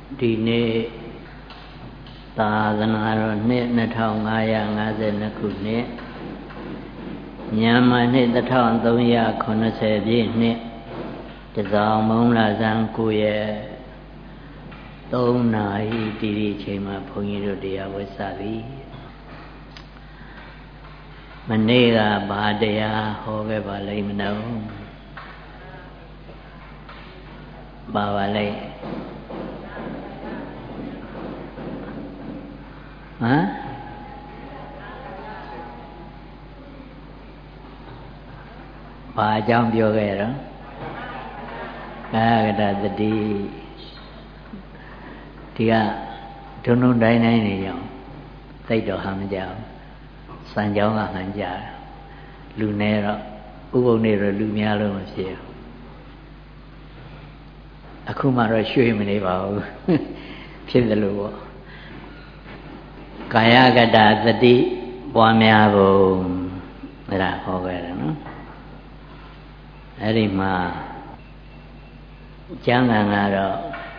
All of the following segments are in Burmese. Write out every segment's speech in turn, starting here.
ဒီနေ့သာသနာတော်နှစ်2552ခုနှစ်မြန်မာနှစ်1380ပြည့်နှစ်တစောင်းမုံလာဇန်9ရက်3နာရီတိတိချိန်မှာဘုန်းကြီးတို့တရားဝဲစသည်မနေ့ကဘာတရားဟောခဲ့ပါလိမ့်မလို့ပါပါလိမ့်ဟမ်ဘာအကြောင်းပြောခဲ့တော့ကာယကတသတိဒီကဒုံဒုံတိုင်းတိုင်းနေရောသိတော့ဟန်မကြောက်စံကြောင်းကဟန်ကြလူနေတော့ဥပုံနေတော့လူများလို့မဖြစ်ဘူးအခုမှတော့ရွှေ့မနေပါဘူးဖြစ်တယ်လို့ပေါ့ကာယကတသတိပွားများဖို့အဲ့ဒါဟောခဲ့တယ်နော်အဲ့ဒီမှာကျမ်းဂန်ကတော့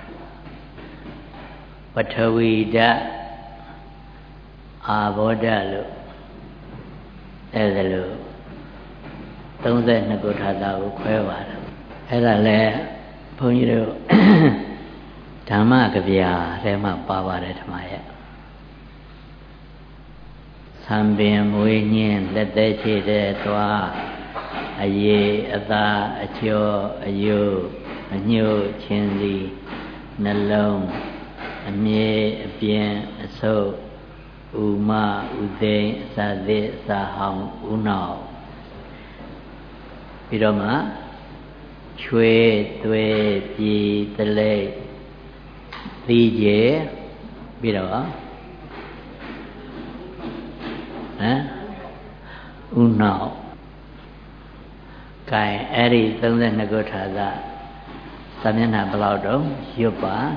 ပထဝီဓာတ်အာဘောဓာတ်လို့အဲ့ဒါလို့32ခုထာတာကိုခွဲပါတယ်အဲ့ဒါလည်းဘုန်းကြီးတို့ဓမ္မကဗျာထဲမှာပါပါတယ်ဓမ္မရဲ့သံပင်မွေးညင်းလက်သေးချေတဲ့သွားအရေအသာအကျော်အယုအညို့ချင်းစီနှလုံးအမြေအပြင်းအဆုပ်ဥမဥသိမ်းအစာသစ်အစာဟောင်းဥနောက်ပြီးတော့မှချွေးသွေးပြည်တလိပ်သီးကျဲပြီးတော့ဥနောက်ကဲအဲ့ဒီ32ခုထာကစာမျက်နှာဘယ်လောက်တော့ရွတ်ပါ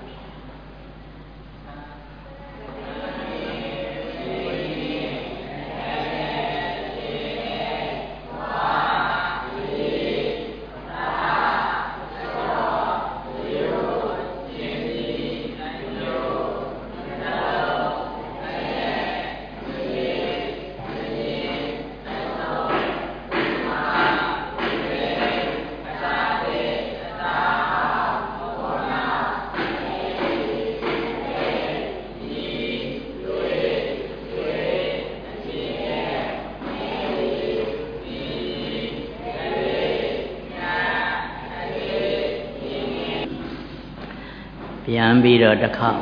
ပြန်ပြီးတော့တစ်ခေါက်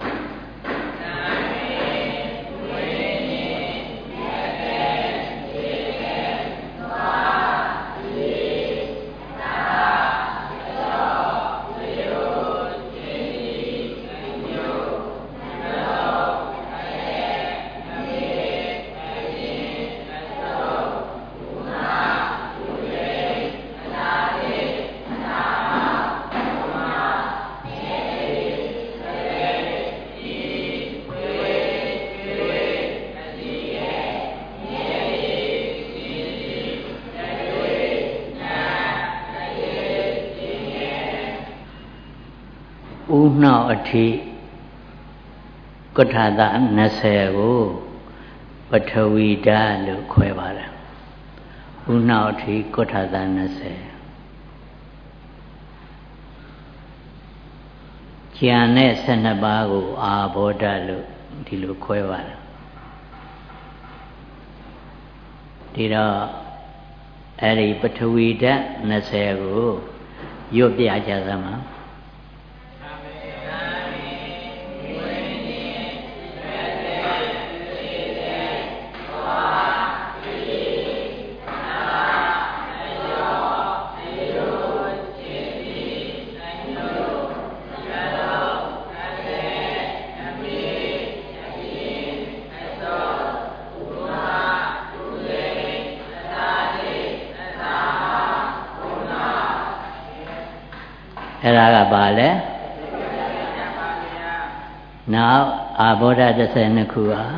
နောက်အထိကုဋ္ဌသ20ကိုပထဝီဓာတ်လို့ခွဲပါတယ်ဥနောက်အထိကုဋ္ဌသ20ကျန်တဲ့12ပါးကိုအာဘောဓာတ်လို့ဒီလိုခွဲပါတယ်ဒီတော့အဲ့ဒီပထဝီဓာတ်20ကိုရွတ်ပြကြစမ်းပါအဲ့ဒါကဘာလဲနောက်အာဘောဓ12ခုဟာ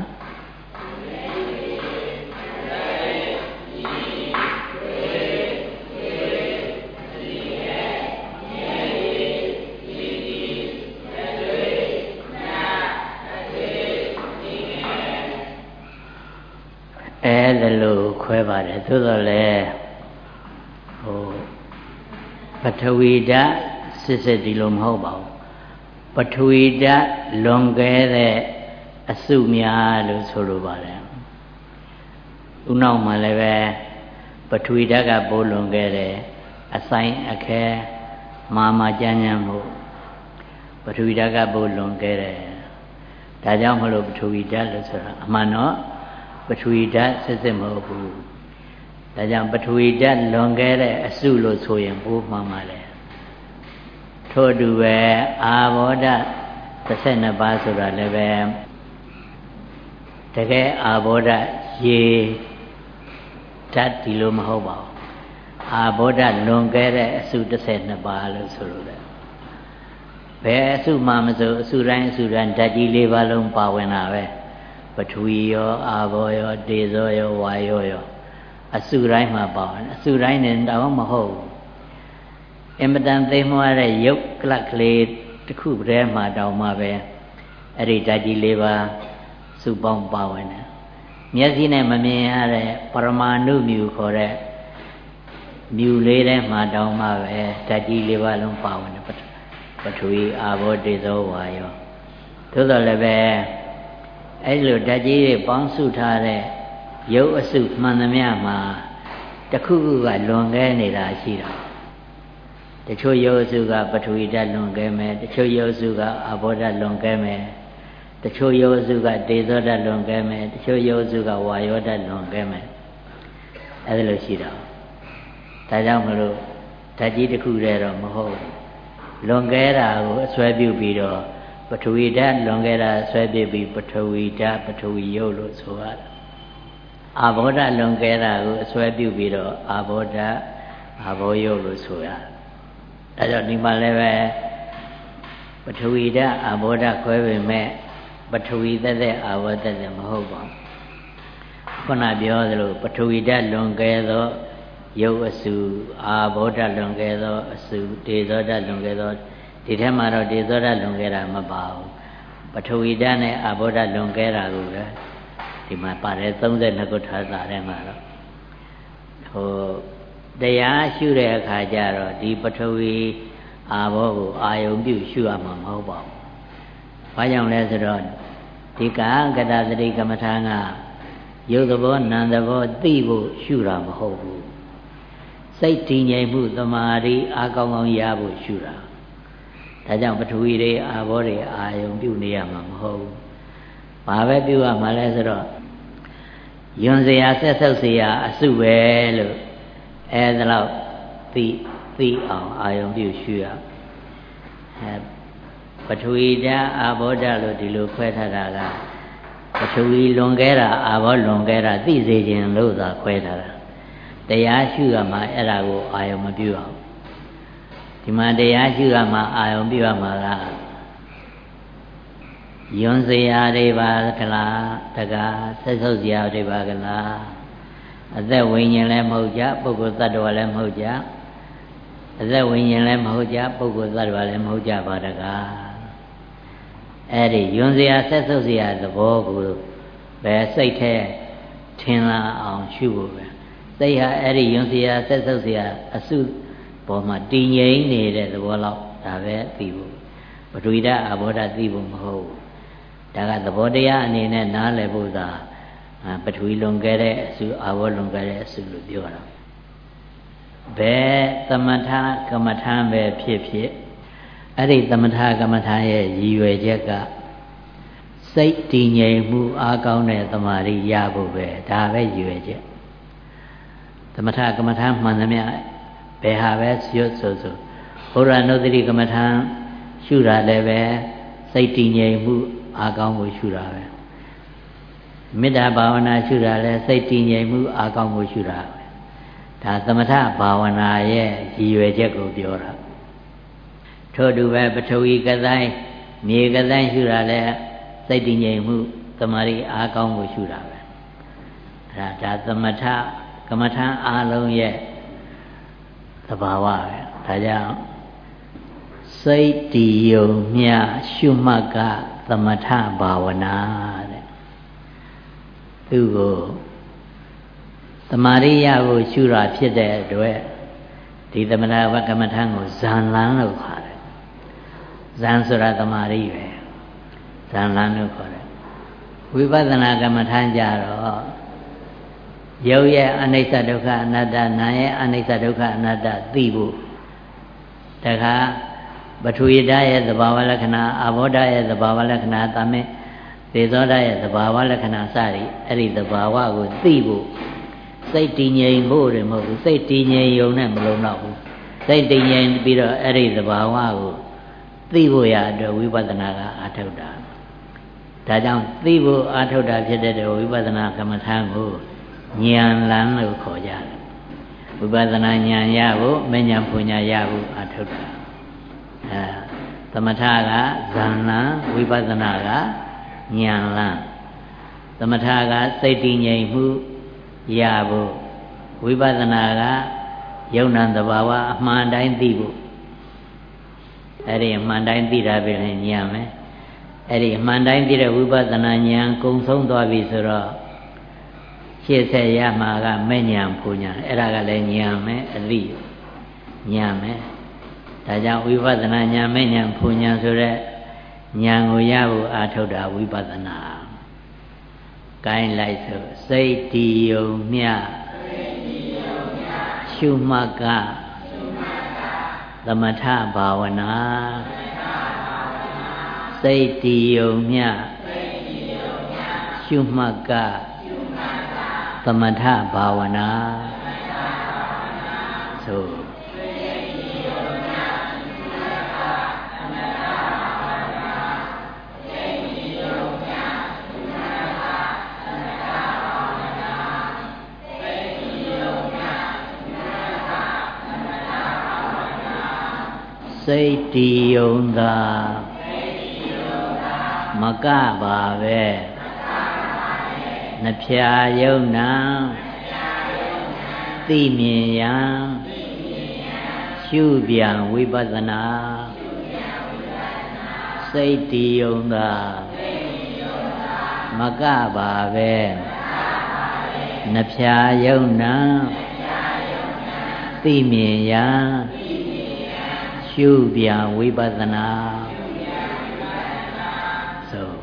တယ်လို့ခွဲပါတယ်သို့တော်လည်းပထဝီဓာတ်စစ်ဒီလိုမဟုတ်ပါဘူးပထဝီဓာတ်လွန်ကဲတဲ့အစုများလို့ဆိုလိုပါတယ်ဥနောက်မှာလည်းပဲပထဝီဓာတ်ကပိုးလွန်ကဲတယ်အဆိုင်အခဲမာကြမ်းမှုပထဝီဓာတ်ကပိုးလွန်ကဲတယ်ဒါကြောင့်မလို့ပထဝီဓာတ်လို့ဆိုတာအမှန်တော့ပထဝီဓာတ်စစ်မဟုတ်ဘူးဒါကြောင့်ပထဝီဓာတ်လွန်ကဲတဲ့အစုလို့ဆိုရင်ပိုးမှန်ပါလေထို့အတူပဲအာဘောဓ12ပါးဆိုတာလည်းပဲတကယ်အာဘောဓရေဓာတ်ဒီလိုမဟုတ်ပါဘူးအာဘောဓလွန်ကဲတဲ့အစု12ပါးလို့ဆိုလို့တယ်ဘယ်အစုမှမဆိုအစုတိုင်းဓာတ်ကြီး4ပါးလုံးပါဝင်တာပဲပထဝီရောအာဘောရောတေဇောရောဝါယောရောအစုတိုင်းမှာပါဝင်အစုတိုင်းနဲ့တော့မဟုတ်ဘူးအင်မတန်သိမ်းမွားတဲ့ရုပ်ကလပ်ကလေးတစ်ခုတည်းမှာတောင်မှပဲအဲ့ဒီဓာတ်ကြီး4ပါးစုပေါင်းပါဝင်တယ်မျက်စိနဲ့မမြင်ရတဲ့ပရမာဏုမြူခေါ်တဲ့မြူလေးထဲမှာတောင်မှပဲဓာတ်ကြီး4ပါးလုံးပါဝင်တယ်ပထဝီအာဘောတေဇောဝါယောသို့တော်လည်းပဲအဲ့လိုဓာတ်ကြီးတွေပေါင်းစုထားတဲ့ရုပ်အစုမှန်သမျှမှာတစ်ခုခုကလွန်ကဲနေတာရှိတာတချို့ရုပ်အစုကပထဝီဓာတ်လွန်ကဲမယ်တချို့ရုပ်အစုကအာဘောဓာတ်လွန်ကဲမယ်တချို့ရုပ်အစုကတေဇောဓာတ်လွန်ကဲမယ်တချို့ရုပ်အစုကဝါယောဓာတ်လွန်ကဲမယ်အဲ့ဒါလိုရှိတာဒါကြောင့်မလို့ဓာတ်ကြီးတစ်ခုတည်းတော့မဟုတ်လွန်ကဲတာကိုအစွဲပြုပြီးတော့ပထဝီဓာတ်လွန်ကဲတာဆွဲပြပြီးပထဝီဓာတ်ပထဝီရုပ်လို့ဆိုရတယ်အာဘောဓာတ်လွန်ကဲတာကိုအစွဲပြုပြီးတော့အာဘောဓာတ်အာဘောရုပ်လို့ဆိုရတယ်ဒါကြောင့်ဒီမှာလည်းပဲပထဝီဓာတ်အာဘောဓာတ်ခွဲပေမဲ့ပထဝီသက်အာဘောသက်မဟုတ်ပါဘူးခုနပြောသလိုပထဝီဓာတ်လွန်ကဲသောရုပ်အစုအာဘောဓာတ်လွန်ကဲသောအစုတေဇောဓာတ်လွန်ကဲသောဒီထဲမှာတော့တေဇောဓာတ်လွန်ကဲတာမပါဘူးပထဝီဓာတ်နဲ့အာဘောဓာတ်လွန်ကဲတာကိုပဲဒီမှာပါတယ်32ခုထားတာထဲမှာတော့တရားရှုတဲ့အခါကျတော့ဒီပထဝီအာဘောကိုအာယုံပြုရှုရမှာမဟုတ်ပါဘူး။ဘာကြောင့်လဲဆိုတော့ဒီကာကတသတိကမ္မထာကရုပ်သဘောနာမ်သဘောသိဖို့ရှုတာမဟုတ်ဘူး။စိတ်တည်ငြိမ်မှုသမာဓိအားကောင်းကောင်းရဖို့ရှုတာ။ဒါကြောင့်ပထဝီတွေအာဘောတွေအာယုံပြုနေရမှာမဟုတ်ဘူး။ဘာပဲပြုရမှာလဲဆိုတော့ယွန်စရာဆက်ဆုပ်စရာအစုပဲလို့အဲ့ဒါတော့သိအောင်အာယုံပြုရှုရပထဝီဓာတ်အာဘောဓာတ်လို့ဒီလိုခွဲထားတာကပထဝီလွန်ကဲတာအာဘောလွန်ကဲတာသိစေခြင်းလို့သာခွဲထားတာတရားရှုရမှာအဲ့ဒါကိုအာယုံမပြုအောင်ဒီမှာတရားရှုရမှာအာယုံပြုရမှာကယွန်စရာတွေပါကလားတကားဆက်ဆုပ်စရာတွေပါကလားအသက်ဝိညာဉ်လည်းမဟုတ်ကြပုဂ္ဂိုလ်သတ္တဝါလည်းမဟုတ်ကြအသက်ဝိညာဉ်လည်းမဟုတ်ကြပုဂ္ဂိုလ်သတ္တဝါလည်းမဟုတ်ကြပါတကားအဲ့ဒီယွန်စရာဆက်ဆုပ်စရာသဘောကိုပဲစိတ်ထဲထင်လာအောင်ရှုဖို့ပဲစိတ်ဟာအဲ့ဒီယွန်စရာဆက်ဆုပ်စရာအစုပေါ်မှာတည်ငြိမ်နေတဲ့သဘောလောက်ဒါပဲသိဖို့ပထဝီဓာတ်အာဘောဓာတ်သိဖို့မဟုတ်ဘူးဒါကသဘောတရားအနေနဲ့နားလည်ဖို့သာပထဝီလွန်ကဲတဲ့အစုအာဘောလွန်ကဲတဲ့အစုလို့ပြောတာဘယ်သမထကမ္မထာပဲဖြစ်ဖြစ်အဲ့ဒီသမထကမ္မထာရဲ့ရည်ရွယ်ချက်ကစိတ်တည်ငြိမ်မှုအားကောင်းတဲ့သမာဓိရဖို့ပဲဒါပဲရည်ရွယ်ချက်သမထကမ္မထာမှန်သမျှဘယ်ဟာပဲရွတ်ဆိုဘုရားနုဒတိကမ္မထာရှုတာလည်းပဲစိတ်တည်ငြိမ်မှုအားကောင်းဖို့ရှုတာပဲမေတ္တာဘာဝနာရှုတာလဲစိတ်တည်ငြိမ်မှုအားကောင်းမှုရှုတာပဲဒါသမထဘာဝနာရဲ့ရည်ရွယ်ချက်ကိုပြောတာထို့တူပဲပထဝီကတိုင်းမြေကတိုင်းရှုတာလဲစိတ်တည်ငြိမ်မှုသမာဓိအားကောင်းမှုရှုတာပဲဒါသမထကမ္မထာအားလုံးရဲ့သဘာဝပဲဒါကြောင့်စိတ်တည်ယုံမြရှုမှတ်ကသမထဘာဝနာတဲ့သူကိုသမာရိယကိုရှုတာဖြစ်တဲ့အတွက်ဒီသမထဝကမ္မထံကိုဇန်လန်းလို့ခေါ်တယ်ဇန်ဆိုတာသမာရိပဲဇန်လန်းလို့ခေါ်တယ်ဝိပဿနာကမ္မထံကြတော့ရုပ်ရဲ့အနိစ္စဒုက္ခအနတ္တနာမ်ရဲ့အနိစ္စဒုက္ခအနတ္တသိဖို့တခါပထဝီဓာတ်ရဲ့သဘာဝလက္ခဏာအာဘောဓာတ်ရဲ့သဘာဝလက္ခဏာသမင်းသေဇောဓာတ်ရဲ့သဘာဝလက္ခဏာစသည်အဲ့ဒီသဘာဝကိုသိဖို့စိတ်တည်ငြိမ်ဖို့တယ်မဟုတ်ဘူးစိတ်တည်ငြိမ်ရုံနဲ့မလုံတော့ဘူးစိတ်တည်ငြိမ်ပြီးတော့အဲ့ဒီသဘာဝကိုသိဖို့ရအတွက်ဝိပဿနာကအာထုတ်တာဒါကြောင့်သိဖို့အာထုတ်တာဖြစ်တဲ့ဝိပဿနာကမ္မထာကိုဉာဏ်လန်းလို့ခေါ်ကြတယ်ဝိပဿနာဉာဏ်ရဖို့မဉဏ်ပညာရဖို့အာထုတ်တာသမထကဇန်လန်းဝိပဿနာကဉာဏ်လန်းသမထကစိတ်တည်ငြိမ်မှုရဖို့ဝိပဿနာကယုံ nant သဘာဝအမှန်တိုင်းသိဖို့အဲ့ဒီအမှန်တိုင်းသိတာပဲဉာဏ်ပဲအဲ့ဒီအမှန်တိုင်းသိတဲ့ဝိပဿနာဉာဏ်ကုံဆုံးသွားပြီဆိုတော့ရှေ့ဆက်ရမှာကမဲ့ဉာဏ်ပူဉာဏ်အဲ့ဒါကလည်းဉာဏ်ပဲအသိဉာဏ်ပဲဒါကြောင့်ဝိပဿနာဉာဏ်မဲ့ဉာဏ်ပူဉာဏ်ဆိုတဲ့ဉာဏ်ကိုရဖို့အာထုတ်တာဝိပဿနာကိုင်းလိုက်ဆိုစိတ်တည်ယုံမြရှုမှတ်ကသမထဘာဝနာစိတ်တည်ယုံမြရှုမှတ်ကသမထဘာဝနာသို့စိတ်တည်ယုံသာမကပါပဲနှဖျာယုံနာသိမြင်ရန်ရှုပြန်ဝိပဿနာစိတ်တည်ယုံသာမကပါပဲနှဖျာယုံနာသိမြင်ရန်ရှုပြန်ဝိပဿနာသို့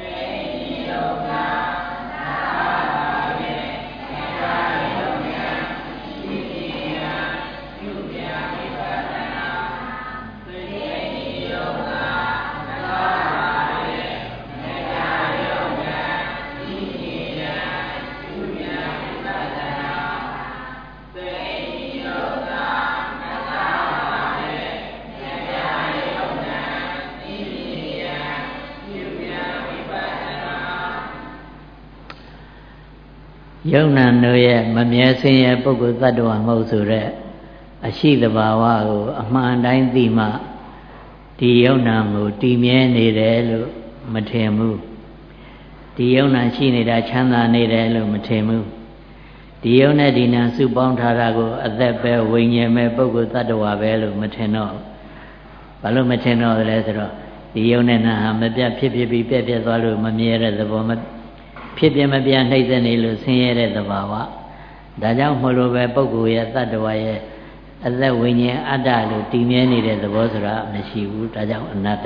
ယုံနာတို့ရဲ့မမြဲစင်ရဲ့ပုဂ္ဂိုလ်သတ္တဝါမဟုတ်ဆိုတဲ့အရှိတဘာဝကိုအမှန်တိုင်းသိမှဒီယုံနာကိုတည်မြဲနေတယ်လို့မထင်ဘူးဒီယုံနာရှိနေတာချမ်းသာနေတယ်လို့မထင်ဘူးဒီယုံနဲ့ဒီနာစုပေါင်းထားတာကိုအသက်ပဲဝိညာဉ်ပဲပုဂ္ဂိုလ်သတ္တဝါပဲလို့မထင်တော့ဘာလို့မထင်တော့လဲဆိုတော့ဒီယုံနဲ့နာဟာမပြတ်ဖြစ်ပြီးပြက်ပြက်သွားလို့မမြဲတဲ့သဘောဖြစ်ပြမပြနှိမ့်သက်နေလို့ဆင်းရဲတဲ့သဘာဝဒါကြောင့်မလို့ပဲပုဂ္ဂိုလ်ရဲ့တ attva ရဲ့အသက်ဝိညာဉ်အတ္တလို့တည်မြဲနေတဲ့သဘောဆိုတာမရှိဘူးဒါကြောင့်အနတ္တ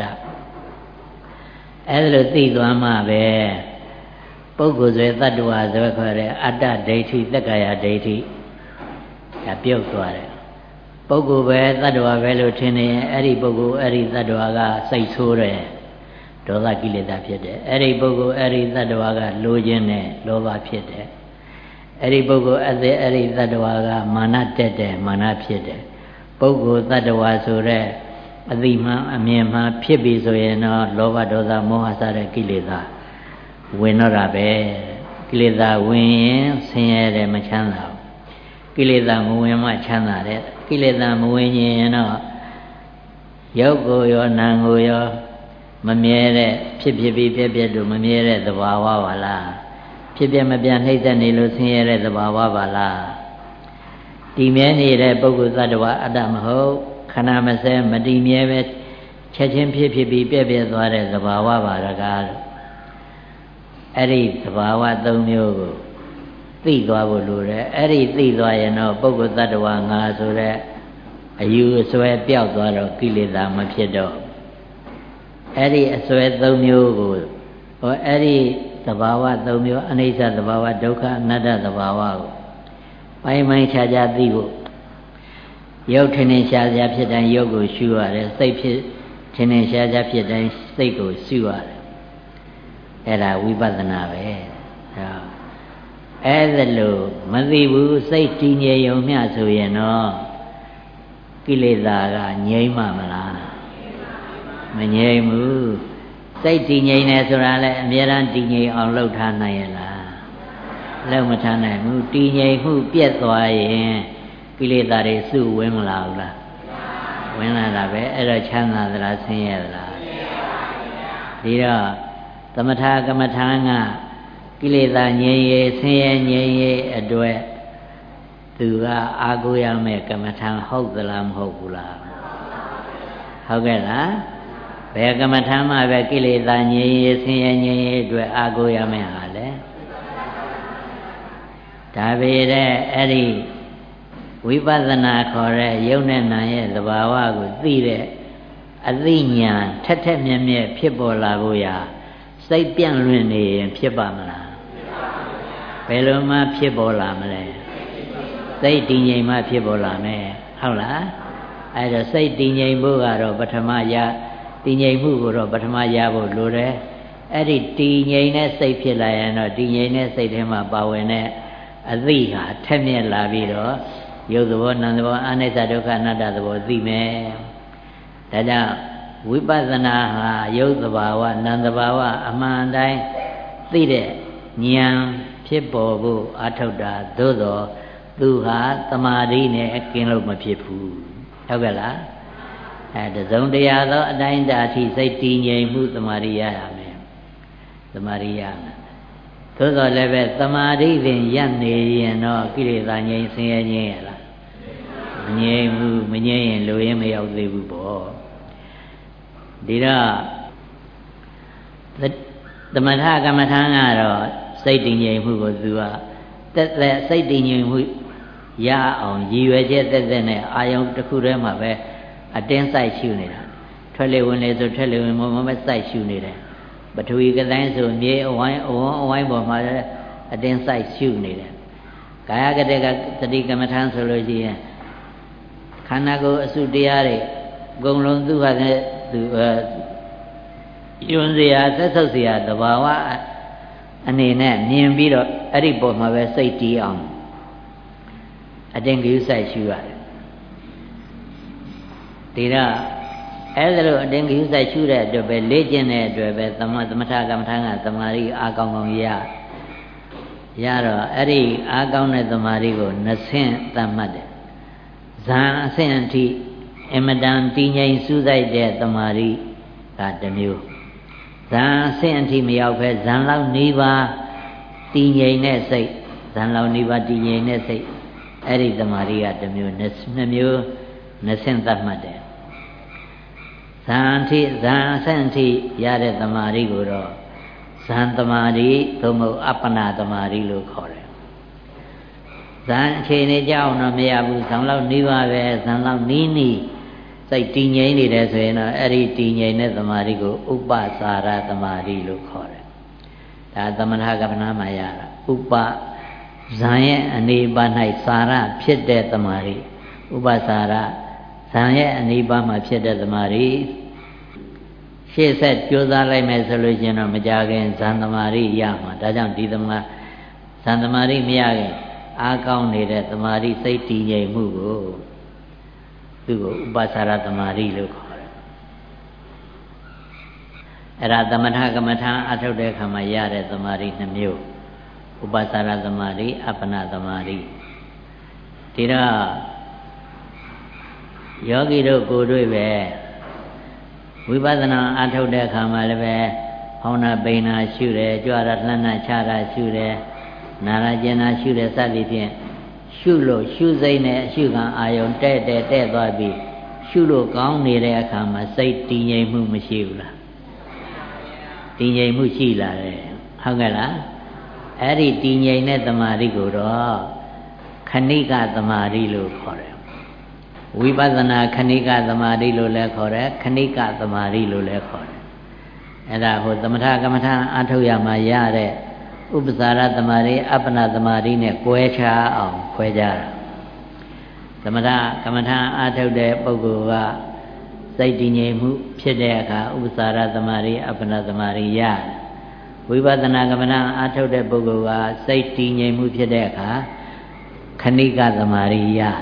အဲ့ဒါလို့သိသွားမှပဲပုဂ္ဂိုလ်ဆိုတ attva ဆိုခေါ်တဲ့အတ္တဒိဋ္ဌိသက္ကာယဒိဋ္ဌိဒါပြုတ်သွားတယ်ပုဂ္ဂိုလ်ပဲတ attva ပဲလို့ထင်နေရင်အဲ့ဒီပုဂ္ဂိုလ်အဲ့ဒီတ attva ကစိတ်ဆိုးတယ်ဒေါသကိလေသာဖြစ်တယ်အဲ့ဒီပုဂ္ဂိုလ်အဲ့ဒီသတ္တဝါကလိုခြင်းနဲ့လောဘဖြစ်တယ်အဲ့ဒီပုဂ္ဂိုလ်အဲ့ဒီသတ္တဝါကမာနတက်တယ်မာနဖြစ်တယ်ပုဂ္ဂိုလ်သတ္တဝါဆိုတဲ့အသိမှန်အမြင်မှန်ဖြစ်ပြီဆိုရင်တော့လောဘဒေါသမောဟစတဲ့ကိလေသာဝင်တော့တာပဲကိလေသာဝင်ရင်ဆင်းရဲတယ်မချမ်းသာဘူးကိလေသာမဝင်မှချမ်းသာတယ်ကိလေသာမဝင်ရင်တော့ရုပ်ကိုရောနာမ်ကိုရောမမြဲတဲ့ဖြစ်ဖြစ်ပြီးပြက်ပြက်တို့မမြဲတဲ့သဘာဝပါလားဖြစ်ပြမပြနှိမ့်သက်နေလို့ဆင်းရဲတဲ့သဘာဝပါလားတည်မြဲနေတဲ့ပုဂ္ဂိုလ်သတ္တဝါအတ္တမဟုတ်ခန္ဓာမစဲမတည်မြဲပဲချက်ချင်းဖြစ်ပြီးပြက်ပြက်သွားတဲ့သဘာဝပါရကားလို့အဲ့ဒီသဘာဝ၃မျိုးကိုသိသွားဖို့လိုတယ်အဲ့ဒီသိသွားရင်တော့ပုဂ္ဂိုလ်တ attva ငါဆိုတဲ့အယူအဆွဲပျောက်သွားတော့ကိလေသာမဖြစ်တော့အဲ့ဒီအစွဲ၃မျိုးကိုအဲ့ဒီသဘာဝ၃မျိုးအနိစ္စသဘာဝဒုက္ခအနတ္တသဘာဝကိုပိုင်းခြားခြားသိဖို့ရုပ်ထင်ရှားရှားဖြစ်တိုင်းရုပ်ကိုရှုရတယ်စိတ်ဖြစ်ထင်ရှားရှားဖြစ်တိုင်းစိတ်ကိုရှုရတယ်အဲ့ဒါဝိပဿနာပဲအဲ့ဒါလို့မသိဘူးစိတ်တည်ငြိမ်ုံမျှဆိုရင်တော့ကိလေသာကငြိမ်းမှမလားမငြိမ်ဘူးစိတ်တည်ငြိမ်နေဆိုတာလဲအမြဲတမ်းတည်ငြိမ်အောင်လှုပ်ထားနိုင်ရလားလှုပ်မထားနိုင်ဘူးတည်ငြိမ်မှုပြတ်သွားရင်ကိလေသာတွေစုဝင်မလာဘူးလားဝင်လာတာပဲအဲ့တော့ချမ်းသာသလားဆင်းရဲသလားဒီတော့သမထကမ္မထာကကိလေသာငြိမ်းရေးဆင်းရဲငြိမ်းရေးအတွက်သူကအာကိုရမယ်ကမ္မထာဟုတ်သလားမဟုတ်ဘူးလားဟုတ်ကဲ့လားဘယ်ကမ္မထာမှပဲကိလေသာငြိမ်းရေးဆင်းရဲငြိမ်းရေးအတွက်အာကိုရမယ်ဟာလေဒါပေတဲ့အဲ့ဒီဝိပဿနာခေါ်တဲ့ယုံနဲ့နာရဲ့သဘာဝကိုသိတဲ့အသိဉာဏ်ထက်ထက်မြက်မြက်ဖြစ်ပေါ်လာဖို့ရာစိတ်ပြန့်လွင့်နေရင်ဖြစ်ပါမလားဘယ်လိုမှဖြစ်ပေါ်လာမလဲစိတ်တည်ငြိမ်မှဖြစ်ပေါ်လာမယ်ဟုတ်လားအဲ့တော့စိတ်တည်ငြိမ်ဖို့ကတော့ပထမတည်ငြိမ်မှုကိုတော့ပထမရဖို့လိုတယ်အဲ့ဒီတည်ငြိမ်တဲ့စိတ်ဖြစ်လာရင်တော့တည်ငြိမ်တဲ့စိတ်ထဲမှာပါဝင်တဲ့အသိဟာထက်မြက်လာပြီးတော့ရုပ်သဘောနာမ်သဘောအနိစ္စဒုက္ခအနတ္တသဘောသိမယ်ဒါကြောင့်ဝိပဿနာဟာရုပ်သဘာဝနာမ်သဘာဝအမှန်တိုင်းသိတဲ့ဉာဏ်ဖြစ်ပေါ်ဖို့အထောက်တာသို့တော်သူဟာတမာရီနဲ့အကင်းလို့မဖြစ်ဘူးဟုတ်ကဲ့လားတစုံတရာသောအတိုင်းအတာအထိစိတ်တည်ငြိမ်မှုတမာရီရရမယ်တမာရီရမယ်သို့တော်လည်းပဲတမာရီပင်ရပ်နေရင်တော့ကိလေသာငြိမ်ဆင်းရဲငြိမ်ရလားမငြိမ်ဘူးမငြိမ်ရင်လိုရင်းမရောက်သေးဘူးပေါ့ဒီတော့သမထကမ္မထာကတော့စိတ်တည်ငြိမ်မှုကိုသူကတက်တက်စိတ်တည်ငြိမ်မှုရအောင်ရည်ရွယ်ချက်တက်တက်နဲ့အာယုံတစ်ခုတည်းမှာပဲအတင်းစိုက်ရှုနေတာထွက်လေဝင်လေဆိုထွက်လေဝင်မစိုက်ရှုနေတယ်ပထဝီကတိုင်းဆိုမြေအဝိုင်းပေါ်မှာအတင်းစိုက်ရှုနေတယ်ကာယကတကသတိကမ္မထာဆိုလို့ရှိရင်ခန္ဓာကိုယ်အစုတရားတွေအကုန်လုံးသူဟာနဲ့သူယွန်းစရာသက်ဆုပ်စရာသဘာဝအနေနဲ့မြင်ပြီးတော့အဲ့ဒီပုံမှာပဲစိတ်တည်အောင်အတင်းကြိုးဆိုင်ရှုရတယ်ဒီတော့အဲ့ဒါလိုအတင်းကြိုးဆိုင်ရှုတဲ့အတွက်ပဲလေ့ကျင့်တဲ့အတွက်ပဲသမထကမ္မထာကသမာဓိအားကောင်းကောင်းရတော့အဲ့ဒီအားကောင်းတဲ့သမာဓိကို20ဆင့်သတ်မှတ်တယ်ဇာအဆင့်အထိအမတန်တည်ငြိမ်စူးစိုက်တဲ့သမာဓိကတစ်မျိုးဇာအဆင့်အထိမရောက်ပဲဇံလောက်နေပါတည်ငြိမ်တဲ့စိတ်ဇံလောက်နေပါတည်ငြိမ်တဲ့စိတ်အဲ့ဒီသမာဓိကတစ်မျိုးနှစ်မျိုး20ဆင့်သတ်မှတ်တယ်ဇာအဆင့်အထိရတဲ့သမာဓိကိုတော့ဇံသမာဓိသို့မဟုတ်အပ္ပနာသမာဓိလို့ခေါ်တယ်ဇံအခြေအနေကြောက်တော့မရဘူးဇံလောက်နေပါပဲဇံလောက်နီးစိတ်တည်ငြိမ်နေတယ်ဆိုရင်တော့အဲ့ဒီတည်ငြိမ်တဲ့သမာဓိကိုဥပ္ပစာရသမာဓိလို့ခေါ်တယ်ဒါသမထကပ္ပနာမှာရတာဥပဇံရဲ့အနေပါ၌စာရဖြစ်တဲ့သမာဓိဥပ္ပစာရဇံရဲ့အနေပါမှာဖြစ်တဲ့သမာဓိရှေ့ဆက်ကြိုးစားလိုက်မယ်ဆိုလို့ရှိရင်တော့မကြခင်ဇံသမာဓိရမှာဒါကြောင့်ဒီဇံသမာဓိမရခင်အားကောင်းနေတဲ့သမာဓိစိတ်တည်ငြိမ်မှုကိုသူ့ကိုဥပ္ပစာရသမာဓိလို့ခေါ်တယ်အဲ့ဒါသမထကမ္မထာအထုတ်တဲ့အခါမှာရတဲ့သမာဓိ2မျိုးဥပ္ပစာရသမာဓိအပ္ပနာသမာဓိဒီတော့ယောဂီတို့ကိုယ်တွေ့ပဲဝိပဿနာအထုတ်တဲ့အခါမှာလည်းပဲဟောင်းနာပိန်နာရှုတယ်ကြွားတာလှမ်းတာချတာရှုတယ်နာရကျင်နာရှုတယ်စသည်ဖြင့်ရှုလို့ရှုစိတ်နဲ့အရှုခံအာယုံတဲ့သွားပြီးရှုလို့ကောင်းနေတဲ့အခါမှာစိတ်တည်ငြိမ်မှုမရှိဘူးလားတည်ငြိမ်မှုရှိလာတယ်ဟုတ်ကဲ့လားအဲ့ဒီတည်ငြိမ်တဲ့သမာဓိကိုတော့ခဏိကသမာဓိလို့ခေါ်တယ်ဝိပဿနာခဏိကသမာဓိလို့လည်းခေါ်တယ်ခဏိကသမာဓိလို့လည်းခေါ်တယ်အဲ့ဒါဟိုသမထကမ္မထာအထုတ်ရမှာရတဲ့ဥပ္ပစာရသမာဓိအပ္ပနာသမာဓိနဲ့ကွဲခြားအောင်ခွဲကြတာသမထကမ္မထာအထုတ်တဲ့ပုဂ္ဂိုလ်ကစိတ်တည်ငြိမ်မှုဖြစ်တဲ့အခါဥပ္ပစာရသမာဓိအပ္ပနာသမာဓိရတယ်ဝိပဿနာကမ္မထာအထုတ်တဲ့ပုဂ္ဂိုလ်ကစိတ်တည်ငြိမ်မှုဖြစ်တဲ့အခါခဏိကသမာဓိရတယ်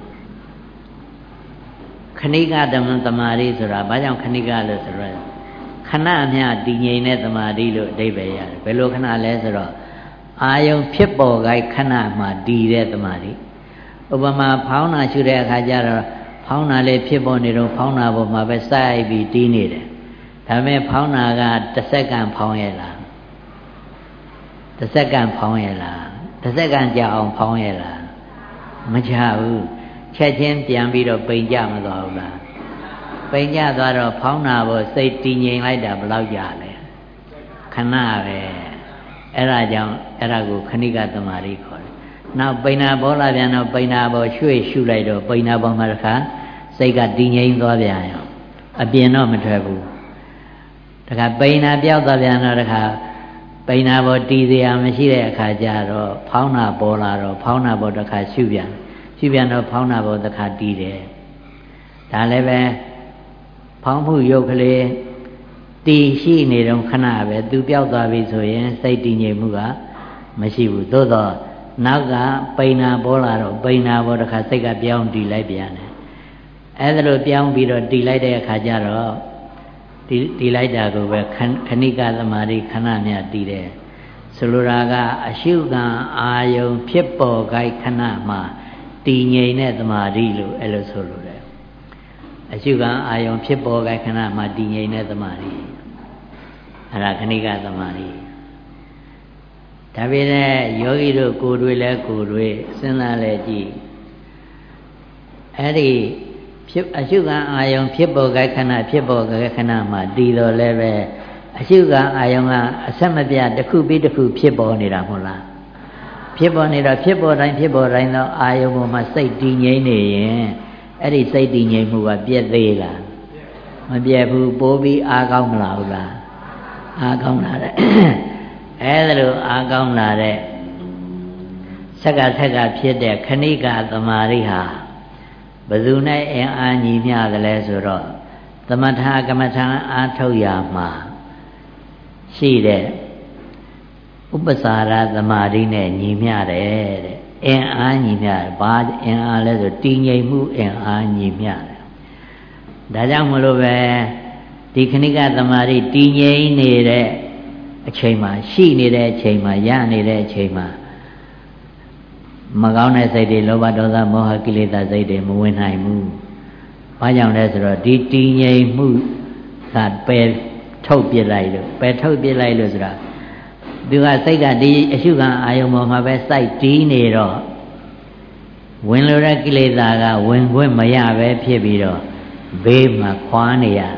ခဏိကသမာဓိဆိုတာဘာကြောင့်ခဏိကလို့ဆိုတော့ခဏမျှတည်ငြိမ်တဲ့သမာဓိလို့အဓိပ္ပာယ်ရတယ်ဘယ်လိုခဏလဲဆိုတော့အာယုံဖြစ်ပေါ်ခိုက်ခဏမှတည်တဲ့သမာဓိဥပမာဖောင်းနာရှုတဲ့အခါကျတော့ဖောင်းနာလေးဖြစ်ပေါ်နေတော့ဖောင်းနာပေါ်မှာပဲစိုက်ပြီးတည်နေတယ်ဒါပေမဲ့ဖောင်းနာကတစ်စက္ကန့်ဖောင်းရဲ့လားတစ်စက္ကန့်ဖောင်းရဲ့လားတစ်စက္ကန့်ကြာအောင်ဖောင်းရဲ့လားမကြဘူးချက်ချင်းပြန်ပြီးတော့ပိန်ကြမသွားဘူးလားပိန်ကြသွားတော့ဖောင်းနာပေါ်စိတ်တည်ငြိမ်လိုက်တာဘယ်လောက်ကြာလဲခဏပဲအဲ့ဒါကြောင့်အဲ့ဒါကိုခဏိကသမာဓိခေါ်တယ်နောက်ပိန်နာပေါ်လာပြန်တော့ပိန်နာပေါ်ရွှေ့ရှုလိုက်တော့ပိန်နာပေါ်မှာတစ်ခါစိတ်ကတည်ငြိမ်သွားပြန်ရောအပြင်တော့မထွက်ဘူးတခါပိန်နာပြောက်သွားပြန်တော့တခါပိန်နာပေါ်တည်စရာမရှိတဲ့အခါကျတော့ဖောင်းနာပေါ်လာတော့ဖောင်းနာပေါ်တစ်ခါရှုပြန်တော့ဖောင်းနာပေါ်တစ်ခါတည်တယ်ဒါလည်းပဲဖောင်းမှုရုပ်ကလေးတည်ရှိနေတော့ခဏပဲသူပြောက်သွားပြီဆိုရင်စိတ်တည်ငြိမ်မှုကမရှိဘူးသို့တော့နောက်ကပိန်နာပေါ်လာတော့ပိန်နာပေါ်တစ်ခါစိတ်ကပြောင်းတည်လိုက်ပြန်တယ်အဲ့ဒါလိုပြောင်းပြီးတော့တည်လိုက်တဲ့အခါကျတော့တည်လိုက်တာကိုပဲခဏိကသမာဓိခဏမြတ်တည်တယ်ဆိုလိုတာကအရှုခံအာယုံဖြစ်ပေါ်ခိုက်ခဏမှာတည်ငြိမ်တဲ့သမာဓိလို့အဲ့လိုဆိုလိုတယ်အရှုခံအာယုံဖြစ်ပေါ်ခိုက်ခဏမှာတည်ငြိမ်တဲ့သမာဓိအဲ့ဒါခဏိကသမာဓိဒါပေမဲ့ယောဂီတို့ကိုယ်တွေလဲကိုယ်တွေစဉ်းစားလဲကြည့်အဲ့ဒီအရှုခံအာယုံဖြစ်ပေါ်ခိုက်ခဏဖြစ်ပေါ်ခိုက်ခဏမှာတည်တော်လဲပဲအရှုခံအာယုံကအဆက်မပြတ်တစ်ခုပြီးတစ်ခုဖြစ်ပေါ်နေတာမဟုတ်လားဖြစ်ပေါ်နေတော့ဖြစ်ပေါ်တိုင်းသောအာယုံပေါ်မှာစိတ်တည်ငြိမ်နေရင်အဲ့ဒီစိတ်တည်ငြိမ်မှုကပြည့်သေးလားမပြည့်ဘူးပိုးပြီးအားကောင်းမလားဟုတ်လားအားကောင်းလာတဲ့အဲ့ဒါလိုအားကောင်းလာတဲ့ဆက်ကဖြစ်တဲ့ခဏိကသမာဓိဟာဘယ်သူနဲ့အင်အားညီမျှသလဲဆိုတော့သမထကမ္မထာအားထုတ်ရမှာရှိတဲ့ဥပ္ပစာရသမာဓိနဲ့ညီမျှတယ်တဲ့အင်အားညီမျှတယ်ဘာအင်အားလဲဆိုတည်ငြိမ်မှုအင်အားညီမျှတယ်ဒါကြောင့်မလို့ပဲဒီခဏိကသမာဓိတည်ငြိမ်နေတဲ့အချိန်မှာရှိနေတဲ့အချိန်မှာရနေတဲ့အချိန်မှာမကောင်းတဲ့စိတ်တွေလောဘဒေါသမောဟကိလေသာစိတ်တွေမဝင်နိုင်ဘူး။ဘာကြောင့်လဲဆိုတော့ဒီတည်ငြိမ်မှုကပယ်ထုတ်ပြလိုက်လို့ဆိုတာသူကစိတ်ကဒီအရှုခံအာယုံပေါ်မှာပဲစိုက်တီးနေတော့ဝင်လို့တဲ့ကိလေသာကဝင်ခွင့်မရပဲဖြစ်ပြီးတော့ဘေးမှာခွာနေရ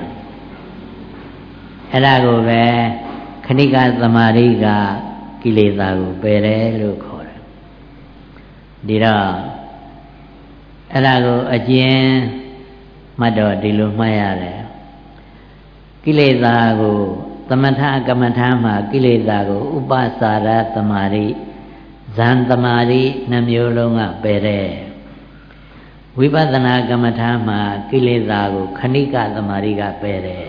အဲ့ဒါကိုပဲခဏိကသမာဓိကကိလေသာကိုပယ်တယ်လို့ခေါ်တယ်ဒီတော့အဲ့ဒါကိုအကျဉ်းမှတ်တော့ဒီလိုမှတ်ရတယ်ကိလေသာကိုသမထကမ္မထာမှာကိလေသာကိုဥပ္ပစာရသမာဓိဇန်သမာဓိနှမျိုးလုံးကပယ်တယ်ဝိပဿနာကမ္မထာမှာကိလေသာကိုခဏိကသမာဓိကပယ်တယ်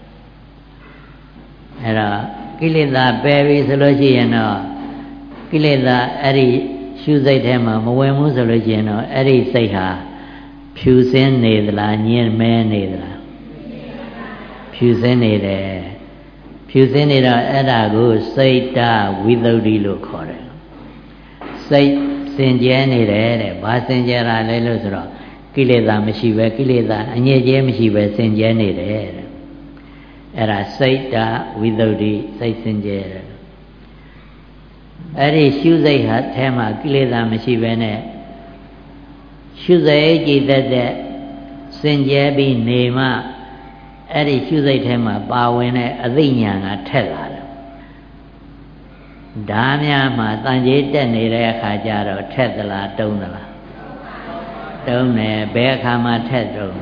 အဲ့တော့ကိလေသာပယ်ပြီဆိုလို့ရှိရင်တော့ကိလေသာအဲ့ဒီရှုစိတ်ထဲမှာမဝင်ဘူးဆိုလို့ရှိရင်တော့အဲ့ဒီစိတ်ဟာဖြူစင်းနေသလားညင်မဲနေသလားဖြူစင်းနေတယ်ဖြူစင်းနေတော့အဲ့ဒါကိုစိတ်တဝိသုဒ္ဓိလို့ခေါ်တယ်စိတ်စင်ကြဲနေတယ်တဲ့ဘာစင်ကြဲတာလဲလို့ဆိုတော့ကိလေသာမရှိပဲကိလေသာအငြိကျဲမရှိပဲစင်ကြဲနေတယ်တဲ့အဲ့ဒါစိတ်တဝိသုဒ္ဓိစိတ်စင်ကြဲတယ်အဲ့ဒီရှုစိတ်ဟာအဲမှာကိလေသာမရှိပဲနဲ့ရှုစိတ်ကြည်သက်တဲ့စင်ကြဲပြီးနေမှအဲ့ဒီရှုစိတ်ထဲမှာပါဝင်တဲ့အသိဉာဏ်ကထက်လာတယ်ဓာများမှာတန်ကြီးတက်နေတဲ့အခါကျတော့ထက်သလားတုံးသလားတုံးတယ်ဘယ်အခါမှထက်တုံး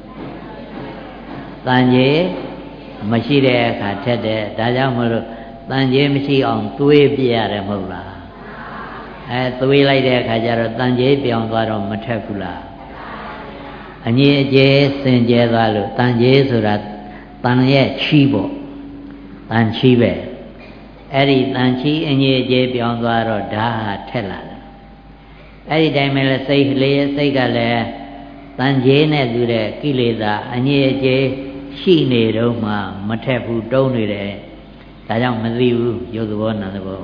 တန်ကြီးမရှိတဲ့အခါထက်တယ်ဒါကြောင့်မလို့တန်ကြီးမရှိအောင်သွေးပြရတယ်မဟုတ်လားသွေးလိုက်တဲ့အခါကျတော့တန်ကြီးပြောင်းသွားတော့မထက်ဘူးလားအငြိအကျေးစင်ကြဲသွားလို့တန်ကြီးဆိုတာတန်ရဲ့ချီးပေါ့တန်ချီးပဲအဲ့ဒီတန်ချီးအငြိအကျေးပြောင်းသွားတော့ဓာဟာထက်လာတယ်အဲ့ဒီတိုင်းပဲလဲစိတ်ကလေးစိတ်ကလည်းတန်ကြီးနဲ့တူတဲ့ကိလေသာအငြိအကျေးရှိနေတော့မှမထက်ဘူးတုံးနေတယ်ဒါကြောင့်မသိဘူးရုပ်သဘောနာမ်သဘော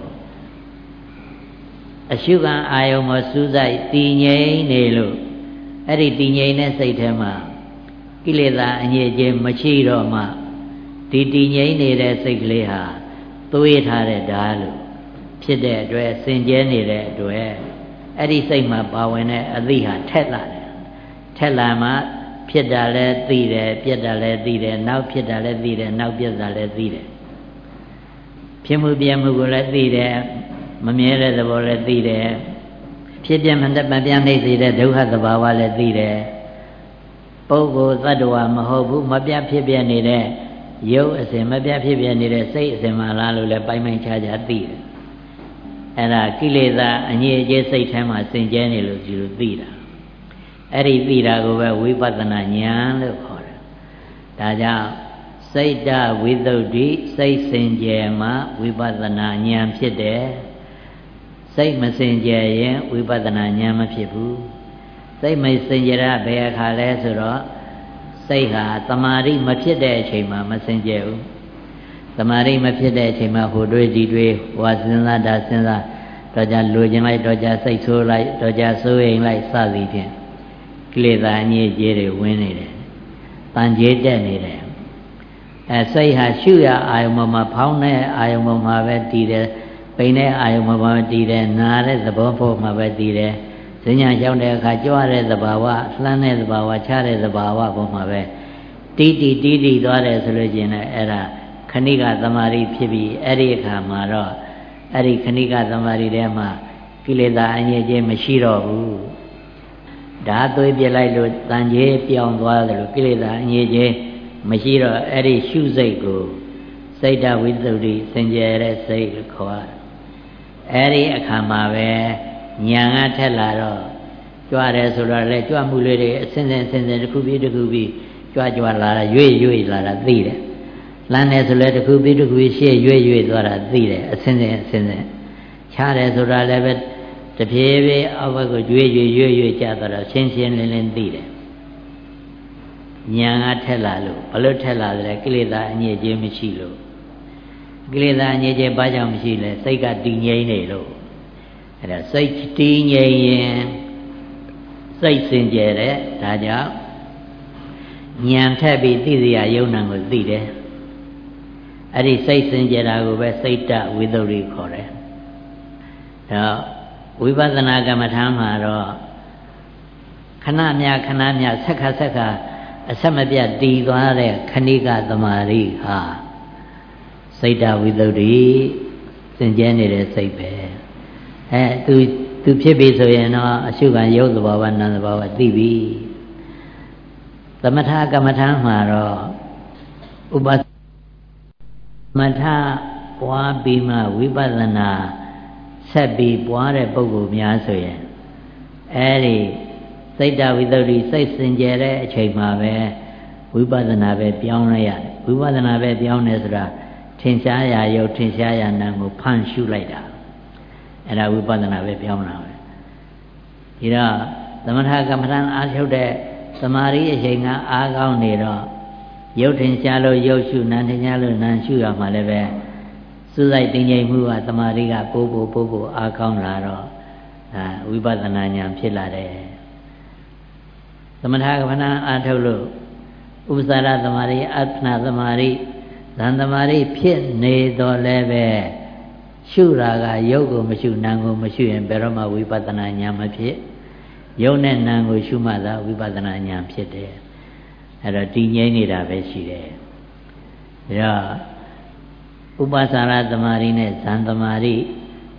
အရှုခံအာယုံမစူးစိုက်တည်ငြိမ်နေလို့အဲ့ဒီတည်ငြိမ်တဲ့စိတ်ထဲမှာကိလေသာအငြိအကျေးမရှိတော့မှဒီတည်ငြိမ်နေတဲ့စိတ်ကလေးဟာသွေးထားတဲ့ဓာတ်လို့ဖြစ်တဲ့အတွက်စင်ကြဲနေတဲ့အတွက်အဲ့ဒီစိတ်မှာပါဝင်တဲ့အသိဟာထက်လာတယ်ထက်လာမှဖြစ်တာလည်းသိတယ်ပြက်တာလည်းသိတယ်နောက်ဖြစ်တာလည်းသိတယ်နောက်ပြက်တာလည်းသိတယ်ဖြစ်မှုပြမှုကိုလည်းသိတယ်မမြဲတဲ့သဘောလည်းသိတယ်ဖြစ်ပြမပြနှိမ့်စေတဲ့ဒုက္ခသဘာဝလည်းသိတယ်ပုဂ္ဂိုလ်သတ္တဝါမဟုတ်ဘူးမပြဖြစ်ပြနေတဲ့ရုပ်အစဉ်မပြဖြစ်ပြနေတဲ့စိတ်အစဉ်မှလားလို့လည်းပိုင်းခြားခြားသိတယ်အဲ့ဒါကိလေသာအငြိအကျေးစိတ်ထဲမှာစင်ကြဲနေလို့ဒီလိုသိတာအဲ့ဒီသိတာကိုပဲဝိပဿနာဉာဏ်လို့ခေါ်တယ်ဒါကြောင့်စိတ်တဝိသုဒ္ဓိစိတ်စင်ကြယ်မှဝိပဿနာဉာဏ်ဖြစ်တယ်စိတ်မစင်ကြယ်ရင်ဝိပဿနာဉာဏ်မဖြစ်ဘူးစိတ်မစင်ကြယ်တာဘယ်အခါလဲဆိုတော့စိတ်ဟာတမာရိမဖြစ်တဲ့အချိန်မှာမစင်ကြယ်ဘူးတမာရိမဖြစ်တဲ့အချိန်မှာဟိုတွေးဒီတွေးဟောစဉ်းစားတာစဉ်းစားတော့ကြလိုချင်လိုက်တော့ကြစိတ်ဆိုးလိုက်တော့ကြစိုးရိမ်လိုက်စသည်ဖြင့်ကိလေသာအငြိအကျေးတွေဝင်နေတယ်တန်ကြေးတက်နေတယ်စိတ်ဟာရှုရအာယုံမှာဖောင်းတဲ့အာယုံမှာပဲတည်တယ်ပိန်တဲ့အာယုံမှာပဲတည်တယ်နာတဲ့သဘောဖို့မှာပဲတည်တယ်ဈဉ္ညာရောက်တဲ့အခါကြွားတဲ့သဘာဝလှမ်းတဲ့သဘာဝချတဲ့သဘာဝပုံမှာပဲတီးသွားတယ်ဆိုလို့ရှိရင်လည်းအဲ့ဒါခဏိကသမာဓိဖြစ်ပြီးအဲ့ဒီအခါမှာတော့အဲ့ဒီခဏိကသမာဓိထဲမှာကိလေသာအငြိအကျေးမရှိတော့ဘူးဓာတ်သွေးပြလိုက်လို့တန်ကြေးပြောင်းသွားတယ်လို့ကိလေသာအငြိအကျေးမရှိတော့အဲ့ဒီရှုစိတ်ကိုစိတ်တဝိသုဒ္ဓိစင်ကြယ်တဲ့စိတ်လို့ခေါ်အဲ့ဒီအခါမှာပဲဉာဏ်ကထက်လာတော့ကြွတယ်ဆိုတော့လေကြွမှုလေးတွေအစဉ်စဉ်တစ်ခုပြီးတစ်ခုပြီးကြွလာတာရွေ့လာတာသိတယ်လမ်းတယ်ဆိုလဲတစ်ခုပြီးတစ်ခုရှေ့ရွေ့သွားတာသိတယ်အစဉ်စဉ်ချားတယ်ဆိုတာလည်းပဲတဖြည်းဖြည်းအောက်ဘက်ကိုရွေ့ကျသွားတော့ရှင်းလင်းသိတယ်ဉာဏ်ကထက်လာလို့ဘလို့ထက်လာတယ်ကိလေသာအငြိအကျေးမရှိလို့ကိလေသာအငြိအကျေးဘာကြောင့်မရှိလဲစိတ်ကတည်ငြိမ်နေလို့အဲ့ဒါစိတ်တည်ငြိမ်ရင်စိတ်စင်ကြယ်တဲ့ဒါကြောင့်ဉာဏ်ထက်ပြီးသိစရာယုံနာကိုသိတယ်အဲ့ဒီစိတ်စင်ကြယ်တာကိုပဲစိတ်တဝိသုဒ္ဓိခေါ်တယ်ဒါဝိပဿနာကမ္မထာမှာတော့ခဏမြဆက်ခါအဆက်မပြတ်တည်သွားတဲ့ခဏိကသမာဓိဟာစိတ်တဝိသုဒ္ဓိစင်ကြဲနေတဲ့စိတ်ပဲသူဖြစ်ပြီဆိုရင်တော့အရှုခံရုပ်သဘာဝနာမ်သဘာဝသိပြီသမထကမ္မထာမှာတော့ဥပသမထပွားပြီးမှဝိပဿနာဆက်ပြီးပွားတဲ့ပုဂ္ဂိုလ်များဆိုရင်အဲဒီစိတ်တဝိသုဒ္ဓိစိတ်စင်ကြယ်တဲ့အချိန်မှာပဲဝိပဿနာပဲပြောင်းလိုက်ရတယ်ဝိပဿနာပဲပြောင်းတယ်ဆိုတာထင်ရှားရာယုတ်ထင်ရှားရာနာမ်ကိုဖန်ရှုလိုက်တာအဲ့ဒါဝိပဿနာပဲပြောင်းတာပဲဒီတော့သမထကမ္မဋ္ဌာန်းအားထုတ်တဲ့သမာဓိအချိန်ကအားကောင်းနေတော့ယုတ်ထင်ရှားလို့ယုတ်ရှုနာမ်ထင်ရှားလို့နာမ်ရှုရမှာလည်းပဲစူးစိုက်တင်ငြိမ်မှုကသမာဓိကပို့အားကောင်းလာတော့ဝိပဿနာဉာဏ်ဖြစ်လာတယ်သမထကမ္မဋ္ဌာန်းအားထုတ်လို့ဥပ္ပစာရသမာဓိအဋ္ဌနာသမာဓိဇန်သမာဓိဖြစ်နေတော့လည်းပဲရှုတာကယုတ်ကိုမရှုနာမ်ကိုမရှုရင်ဘယ်တော့မှဝိပဿနာဉာဏ်မဖြစ်ယုတ်နဲ့နာမ်ကိုရှုမှသာဝိပဿနာဉာဏ်ဖြစ်တယ်အဲ့တော့တည်ငြိမ်နေတာပဲရှိတယ်ဒါတော့ဥပ္ပစာရသမာဓိနဲ့ဇန်သမာဓိ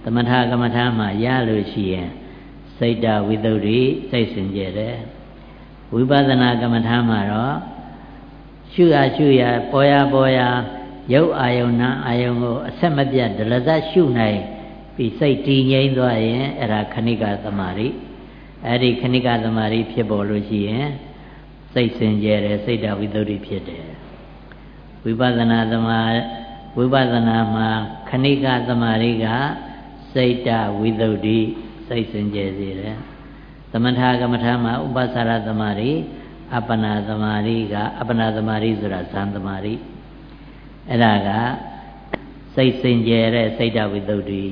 သမထကမ္မထာမှာရလို့ရှိရင်စိတ်တဝိသုဒ္ဓိစိတ်စင်ကြယ်တယ်ဝိပဿနာကမ္မထာမှာတော့ရှုရပေါ်ရရုပ်အာယုံနာအာယုံကိုအဆက်မပြတ်ဒလဇတ်ရှုနိုင်ပြီးစိတ်တည်ငြိမ်သွားရင်အဲ့ဒါခဏိကသမာဓိအဲ့ဒီခဏိကသမာဓိဖြစ်ပေါ်လို့ရှိရင်စိတ်စင်ကြယ်တယ်စိတ်တဝိသုဒ္ဓိဖြစ်တယ်ဝိပဿနာမှာခဏိကသမာဓိကစိတ်တဝိသုဒ္ဓိစိတ်စင်ကြယ်စေတယ်သမထကမ္မထာမှာဥပ္ပစာရသမာဓိအပ္ပနာသမာဓိကအပ္ပနာသမာဓိဆိုတာဇန်သမာဓိအဲ့ဒါကစိတ်စင်ကြယ်တဲ့စိတ်တဝိသုဒ္ဓိ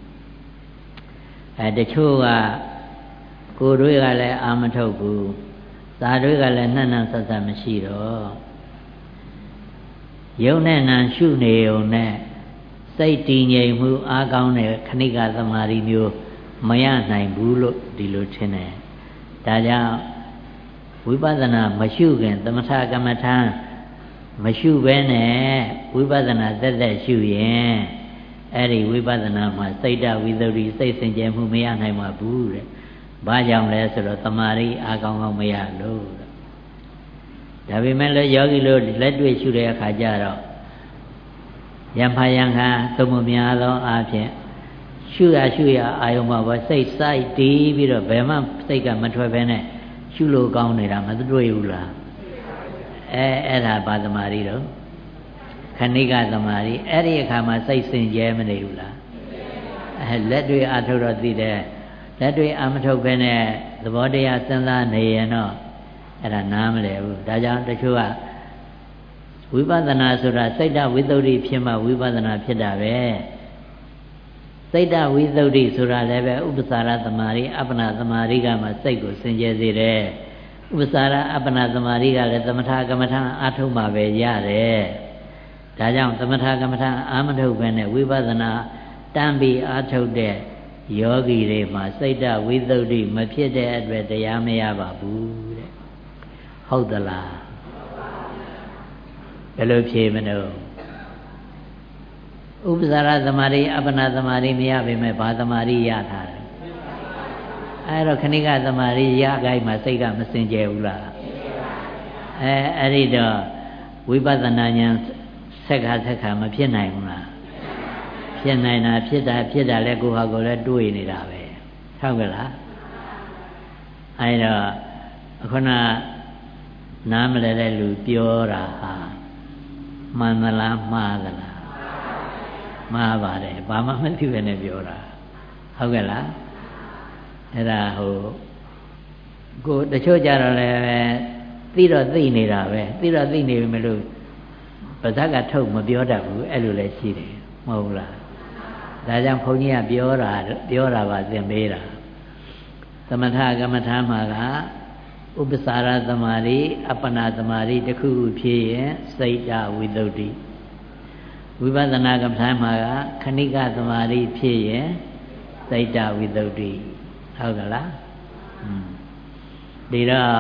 တချို့ကကိုယ်တွေကလည်းအာမထုတ်ဘူးသာတွေကလည်းနှံ့ဆက်ဆက်မရှိတော့ယုံနဲ့နံရှုနေုံနဲ့စိတ်တည်ငြိမ်မှုအားကောင်းတဲ့ခဏိကသမာဓိမျိုးမရနိုင်ဘူးလို့ဒီလိုထင်တယ်ဒါကြောင့်ဝိပဿနာမရှုခင်သမထကမ္မထာမရှုဘဲနဲ့ဝိပဿနာသက်ရှုရင်အဲ့ဒီဝိပဿနာမှာစိတ်တဝိသုဒ္ဓိစိတ်စင်ကြယ်မှုမရနိုင်ပါဘူးတဲ့ဘာကြောင့်လဲဆိုတော့တမာရီအားကောင်းကောင်းမရလို့ဒါပေမဲ့လည်းယောဂီတို့လက်တွေ့ရှုတဲ့အခါကျတော့ယံဖာယံခါသုံးမများသောအားဖြင့်ရှုရအာယုံမှာပဲစိတ်စိုက်တည်ပြီးတော့ဘယ်မှစိတ်ကမထွက်ဘဲနဲ့ရှုလို့ကောင်းနေတာမတွေ့ဘူးလားအဲ့ဒါဘာသမာဓိတော့ခဏိကသမာဓိအဲ့ဒီအခါမှာစိတ်စင်ကြဲမနေဘူးလားလက်တွေ့အာထုတ်တော့သိတယ်လက်တွေ့အာမထုတ်ဘဲနဲ့သဘောတရားစဉ်းစားနေရင်တော့အဲ့ဒါနားမလည်ဘူးဒါကြောင့်တချို့ကဝိပဿနာဆိုတာစိတ်တဝိသုဒ္ဓိဖြစ်မှဝိပဿနာဖြစ်တာပဲစိတ်တဝိသုဒ္ဓိဆိုတာလည်းပဲဥပ္ပစာရသမာဓိအပ္ပနာသမာဓိကမှစိတ်ကိုစင်ကြယ်စေတယ်ဥပ္ပစာရအပ္ပနာသမာဓိကလည်းသမထကမ္မထာအာထုတ်မှပဲရတယ်ဒါကြောင့်သမထကမ္မထာအာမထုတ်ပဲနဲ့ဝိပဿနာတန်းပြီးအာထုတ်တဲ့ယောဂီတွေမှာစိတ်တဝိသုဒ္ဓိမဖြစ်တဲ့အတွက်တရားမရပါဘူးတဲ့ဟုတ်သလားဘယ်လိုဖြေမလို့ဥပ္ပစာရသမာဓိအပ္ပနာသမာဓိမရပေမဲ့ဘာသမာဓိရထားတယ်အဲ့တော့ခဏိကသမာဓိရခိုင်းမှာစိတ်ကမစင်ကြယ်ဘူးလားအဲ့ဒီတော့ဝိပဿနာဉာဏ်ဆက်ခါမဖြစ်နိုင်ဘူးလားဖြစ်နိုင်တာဖြစ်တာလဲကိုဟာကိုလည်းတွေးနေတာပဲဟုတ်ကဲ့လားအဲ့တော့ခုနနားမလဲတဲ့လူပြောတာဟာမှန်သလားမှားသလားမှားပါတယ်ဘာမှမသိဘဲနဲ့ပြောတာဟုတ်ကဲ့လားအဲ့ဒါကိုတချို့ကြတော့လည်းသိတော့သိနေတာပဲသိတော့သိနေပြီမလို့ပါဇက်ကထုတ်မပြောတတ်ဘူးအဲ့လိုလည်းရှိတယ်မဟုတ်လားဒါကြောင့်ဘုန်းကြီးကပြောတာပါသင်ပေးတာသမထကမ္မထာမှာကဥပ္ပစာရသမာဓိအပ္ပနာသမာဓိတစ်ခုဖြစ်ရင်စိတ်တဝိသုဒ္ဓိဝိပဿနာကမ္မထာမှာကခဏိကသမာဓိဖြစ်ရင်စိတ်တဝိသုဒ္ဓိဟုတ်ကလားဒီတော့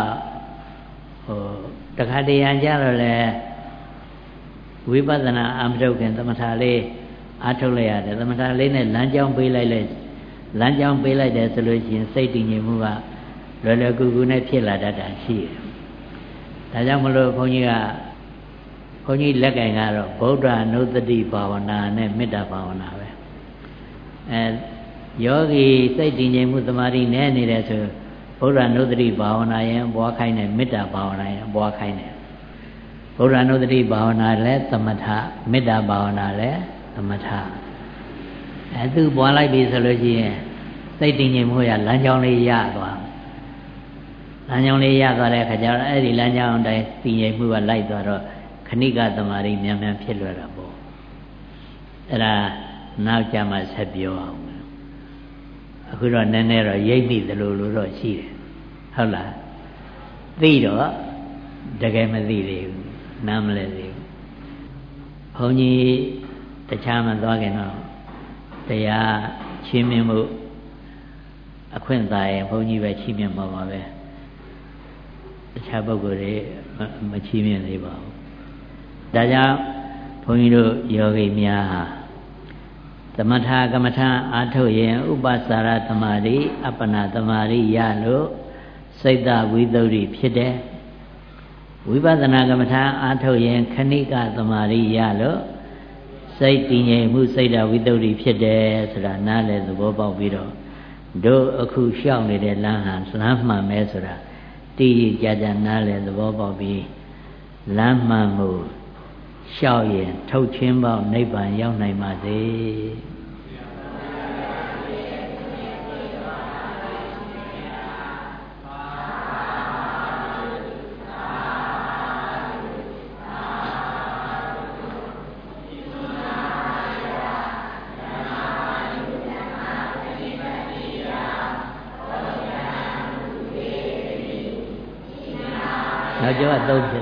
တခါတရံကြတော့လေဝိပဿနာအာမထုတ်ခင်သမထလေးအားထုတ်လိုက်ရတယ်သမထလေးနဲ့လမ်းကြောင်းပေးလိုက်တယ်ဆိုလို့ရှိရင်စိတ်တည်ငြိမ်မှုကလွယ်လွယ်ကူကူနဲ့ဖြစ်လာတတ်တာရှိတယ်ဒါကြောင့်မလို့ဘုန်းကြီးလက်ကင်ကတော့ဗုဒ္ဓနုတ္တိဘာဝနာနဲ့မေတ္တာဘာဝနာပဲယောဂီစိတ်တည်ငြိမ်မှုသမာဓိနဲ့နေတယ်ဆိုဗုဒ္ဓနုတ္တိဘာဝနာရင်ပွားခိုင်းတယ်မေတ္တာဘာဝနာရင်ပွားခိုင်းတယ်ဗုဒ္ဓနုတ္တိဘာဝနာလည်းသမထမေတ္တာဘာဝနာလည်းသမထသူပွားလိုက်ပြီဆိုလို့ရှိရင်စိတ်တည်ငြိမ်မှုရလမ်းကြောင်းလေးရသွားတဲ့အခါကျတော့အဲ့ဒီလမ်းကြောင်းအတိုင်းတည်ငြိမ်မှုကလိုက်သွားတော့ခဏိကသမာဓိမြန်ဖြစ်လွယ်တာပေါ့အဲ့ဒါနောက်ကြမှာဆက်ပြောအောင်အခုတော့နည်းနည်းတော့ရိပ်မိသလိုလိုတော့ရှိတယ်ဟုတ်လားသိတော့တကယ်မသိသေးဘူးနားမလဲသေးဘူးဘုန်းကြီးတခြားမသွားခင်တော့တရားချင်းမြင်မှုအခွင့်သာရင်ဘုန်းကြီးပဲချီးမြှင့်ပါပါပဲတခြားပုဂ္ဂိုလ်တွေမချီးမြှင့်သေးပါဘူးဒါကြောင့်ဘုန်းကြီးတို့ယောဂီများဟာသသမထကမ္မထာအာထုတ်ရင်ဥပစာရသမာဓိအပ္ပနာသမာဓိရလို့စိတ်တဝိသုဒ္ဓိဖြစ်တယ်ဝိပဿနာကမ္မထာအာထုတ်ရင်ခဏိကသမာဓိရလို့စိတ်တည်ငြိမ်မှုစိတ်တဝိသုဒ္ဓိဖြစ်တယ်ဆိုတာနားလည်သဘောပေါက်ပြီးတော့တို့အခုလျှောက်နေတဲ့လမ်းဟာလမ်းမှန်ပဲဆိုတာတည်ကြကြနားလည်သဘောပေါက်ပြီးလမ်းမှန်ကိုလျှောက်ရင်ထုတ်ချင်းပေါက်နိဗ္ဗာန်ရောက်နိုင်ပါစေနောက်ကျောင်းကသုံးဖြ